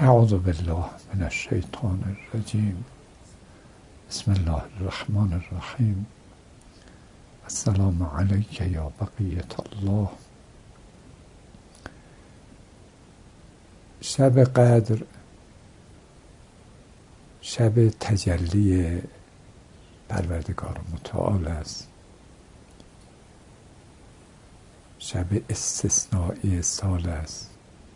اعوذ بالله من الشیطان الرجیم. بسم الله الرحمن الرحیم. السلام علیک یا بقیة الله. شب قدر شب تجلی پروردگار متعال است. شب استثنایی سال است.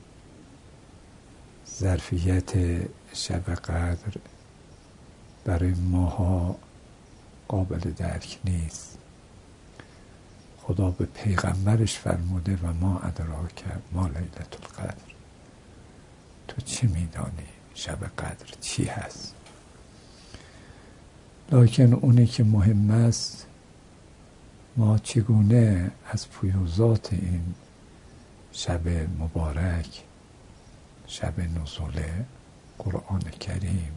ظرفیت شب قدر برای ماها قابل درک نیست. خدا به پیغمبرش فرموده و ما ادراک ما لیلة القدر. تو چی میدانی شب قدر چی هست؟ لکن اونی که مهم است ما چگونه از فیوضات این شب مبارک، شب نزول قرآن کریم،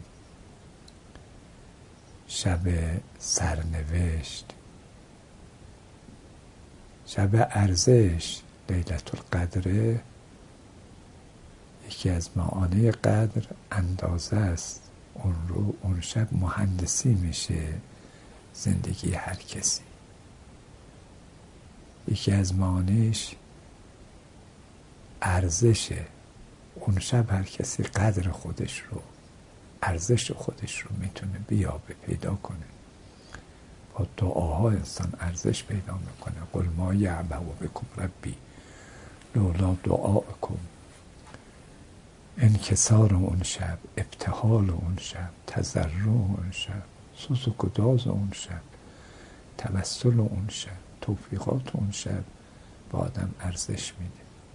شب سرنوشت، شب ارزش لیلة القدر، یکی از معانی قدر اندازه است. اون شب مهندسی میشه زندگی هر کسی. یکی از معانیش ارزشه. اون شب هر کسی قدر خودش رو، ارزش خودش رو میتونه بیابه، پیدا کنه. با دعاها انسان ارزش پیدا میکنه. قل ما یعبأ بکم ربی لولا دعاءکم. انکسار اون شب، ابتهال اون شب، تضرع اون شب، سوز و گداز اون شب، توسل اون شب، توفیقات اون شب با آدم ارزش میده.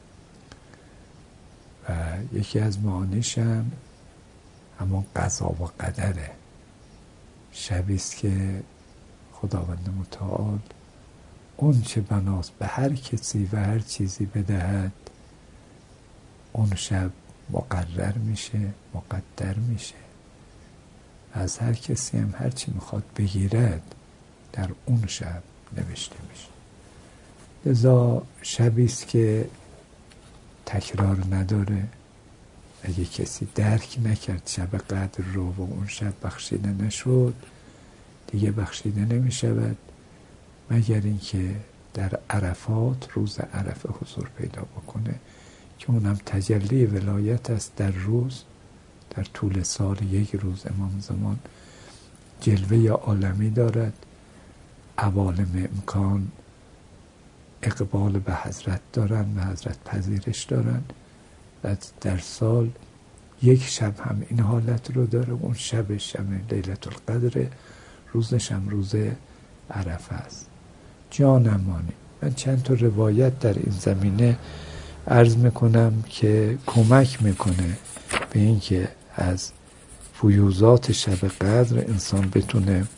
و یکی از معانیش هم همون قضا و قدره. شبیست که خداوند متعال اون چه بناست به هر کسی و هر چیزی بدهد، اون شب مقرر میشه، مقدر میشه. از هر کسی هم هر چی میخواد بگیرد در اون شب نوشته میشه. لذا شبیست که تکرار نداره. اگه کسی درک نکرد شب قدر رو و اون شب بخشیده نشد، دیگه بخشیده نمیشود مگر اینکه در عرفات، روز عرفه حضور پیدا بکنه که اونم تجلی ولایت است. در روز، در طول سال یک روز امام زمان جلوه عالمی دارد. عوالم امکان اقبال به حضرت دارن و حضرت پذیرش دارن و در سال یک شب هم این حالت رو داره. اون شبش هم لیلة القدر، روزش هم روز عرفه است. جانمانی من چند تا روایت در این زمینه عرض میکنم که کمک میکنه به این که از فیوضات شب قدر انسان بتونه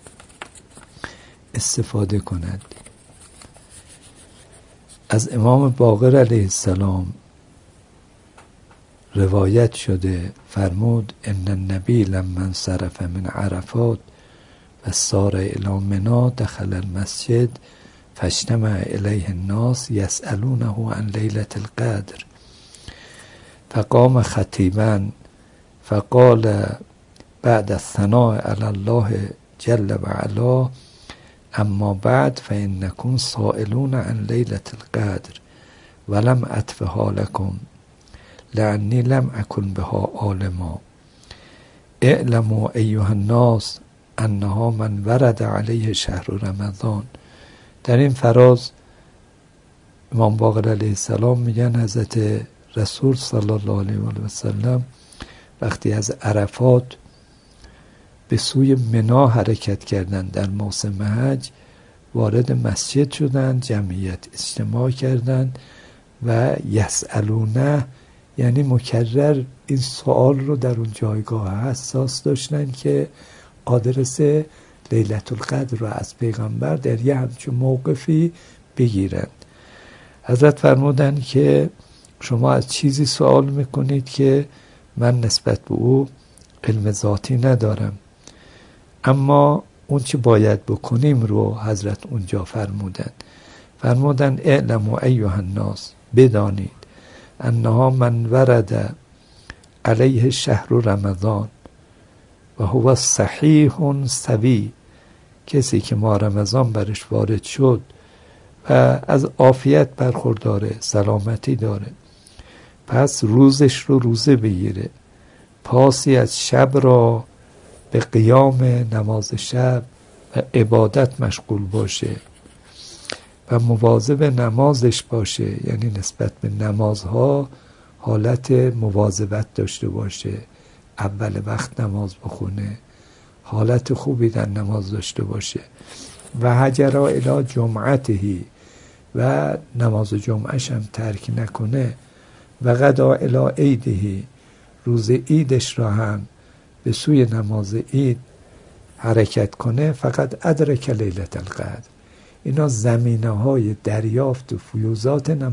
استفاده کند. از امام باقر علیه السلام روایت شده، فرمود ان النبی لما انصرف من عرفات و سار الی منی دخل المسجد فاجتمع الیه الناس یسألونه عن لیلة القدر فقام خطیبا فقال بعد الثناء علی الله جل و علا اما بعد فإنکم سائلون عن لیلة القدر ولم أتفها لكم لأني لم أكن بها عالما اعلموا أيها الناس انها من ورد علیه شهر رمضان. در این فراز امام باقر علیه السلام میگن حضرت رسول صلی الله علیه و سلم وقتی از عرفات به سوی منا حرکت کردن در موسم حج، وارد مسجد شدند، جمعیت اجتماع کردند و یسألونه یعنی مکرر این سوال رو در اون جایگاه حساس داشتن که آدرس لیلة القدر رو از پیغمبر در یه همچون موقفی بگیرند. حضرت فرمودن که شما از چیزی سوال میکنید که من نسبت به او علم ذاتی ندارم، اما اون چی باید بکنیم رو حضرت اونجا فرمودن اعلموا ایها الناس، بدانید انها من ورد علیه شهر رمضان و هو صحیح سوی، کسی که ماه رمضان برش وارد شد و از عافیت برخورداره، سلامتی داره، پس روزش رو روزه بگیره، پاسی از شب را به قیام نماز شب و عبادت مشغول باشه و مواظب نمازش باشه، یعنی نسبت به نمازها حالت مواظبت داشته باشه، اول وقت نماز بخونه، حالت خوبی در نماز داشته باشه و هجر الی جمعتهی و نماز جمعهش هم ترک نکنه و غدا الی عیدهی، روز عیدش را هم به سوی نماز عید حرکت کنه، فقط ادرک لیلة القدر. اینا زمینه های دریافت و فیوزات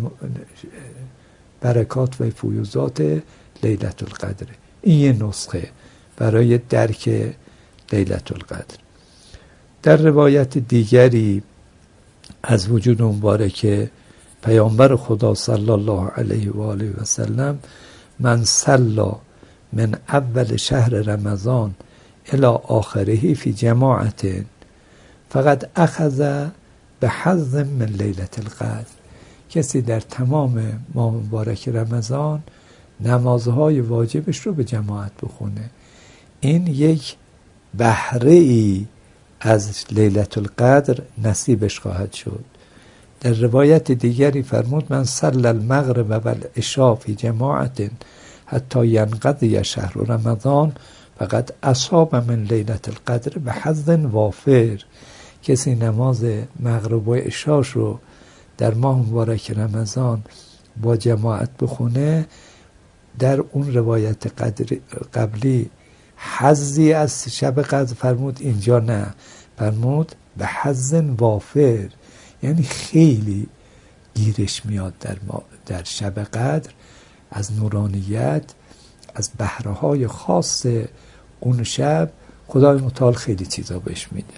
برکات و فیوزات لیلة القدر. این یه نسخه برای درک لیلة القدر. در روایت دیگری از وجود مبارک پیامبر خدا صلی الله علیه و آله و سلم، من صلی من اول شهر رمضان الی آخره فی جماعت فقط اخذ به حظ من لیلة القدر، کسی در تمام ماه مبارک رمضان نمازهای واجبش رو به جماعت بخونه، این یک بهره ای از لیلة القدر نصیبش خواهد شد. در روایت دیگری فرمود من صلی المغرب و العشاء فی جماعت حتی ینقضی شهر رمضان فقط اصاب من لیلة القدر به حظ وافر، کسی نماز مغرب و عشاش رو در ماه مبارک رمضان با جماعت بخونه، در اون روایت قبلی حظی از شب قدر فرمود، اینجا نه، فرمود به حظ وافر، یعنی خیلی گیرش میاد در شب قدر از نورانیت، از بهره‌های خاص اون شب. خدای متعال خیلی چیزا بهش میده.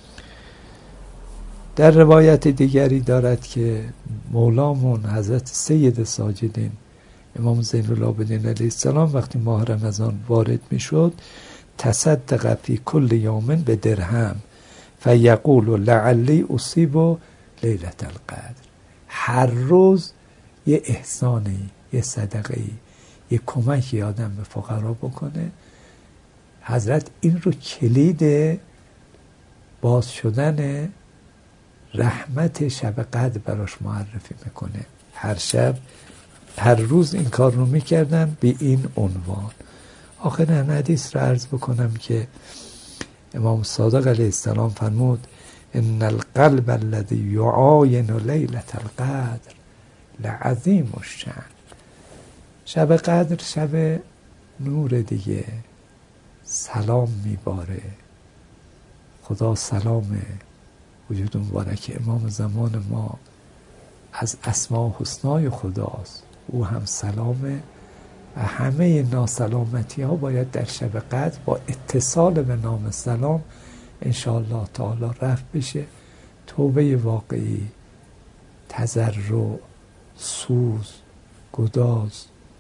در روایت دیگری دارد که مولامون حضرت سید ساجدین امام زین العابدین علیه السلام وقتی ماه رمضان وارد میشد، تصدق فی کل یوم به درهم فیقول لعلی اصیب لیلة القدر، هر روز یه احسانی، یه صدقه‌ای، یه کمکی آدم به فقرا بکنه، حضرت این رو کلید باز شدن رحمت شب قدر براش معرفی میکنه. هر شب هر روز این کار رو میکردن به این عنوان. آخر حدیث رو عرض بکنم که امام صادق علیه السلام فرمود ان القلب الذي يعاين لیلة القدر لعظیم الشأن، شب قدر شب نور دیگه، سلام میباره، خدا سلامه، وجود مبارک امام زمان ما از اسماء حسنای خداست، او هم سلامه و همه ناسلامتی ها باید در شب قدر با اتصال به نام سلام انشاءالله تعالی رفع بشه. توبه واقعی، تضرع، سوز، گداز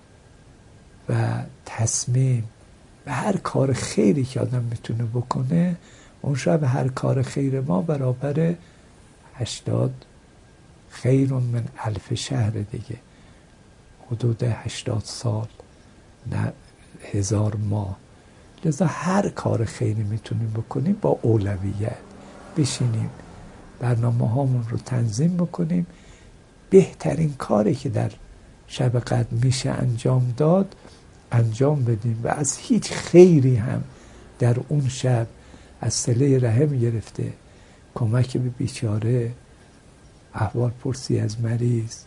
و تصمیم به هر کار خیری که آدم میتونه بکنه، اون شب هر کار خیر ما برابر 80 خیر من 1000 شهر دیگه، حدود 80 سال، نه 1000 ماه. لذا هر کار خیری میتونیم بکنیم با اولویت بشینیم برنامه هامون رو تنظیم بکنیم، بهترین کاری که در شب قدر میشه انجام داد انجام بدیم و از هیچ خیری هم در اون شب از صله رحم گرفته، کمک به بیچاره، احوال پرسی از مریض،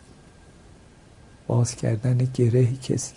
باز کردن گرهی کسی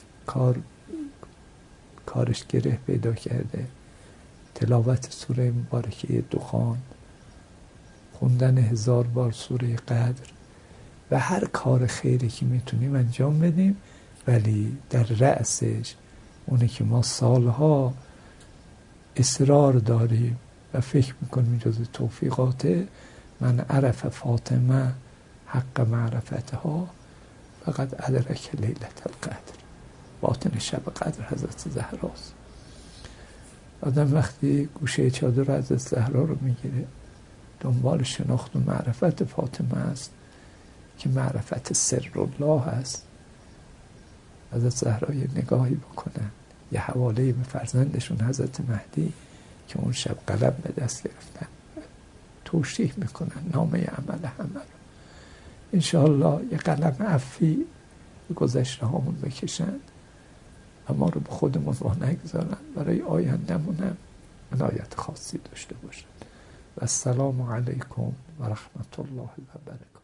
کارش گره پیدا کرده، تلاوت سوره مبارکه دخان، خوندن 1000 بار سوره قدر و هر کار خیری که میتونیم انجام بدیم، ولی در رأسش اونه که ما سالها اصرار داریم و فکر میکنیم جز توفیقاته، من عرف فاطمه حق معرفتها فقط ادرک لیلة القدر. باطن شب قدر حضرت زهراست. آدم وقتی گوشه چادر حضرت زهرا رو میگیره دنبال شناخت و معرفت فاطمه است که معرفت سر الله است. حضرت زهرا یه نگاهی بکنن، یه حواله به فرزندشون حضرت مهدی که اون شب قلم به دست گرفتن توشیح میکنن نامه عمل همه رو. انشاءالله یه قلم عفی به گذشته هامون بکشن و ما رو به خودمون واه نگذارن، برای آیندمون هم عنایت خاصی داشته باشن. و السلام علیکم و رحمت الله و برکاته.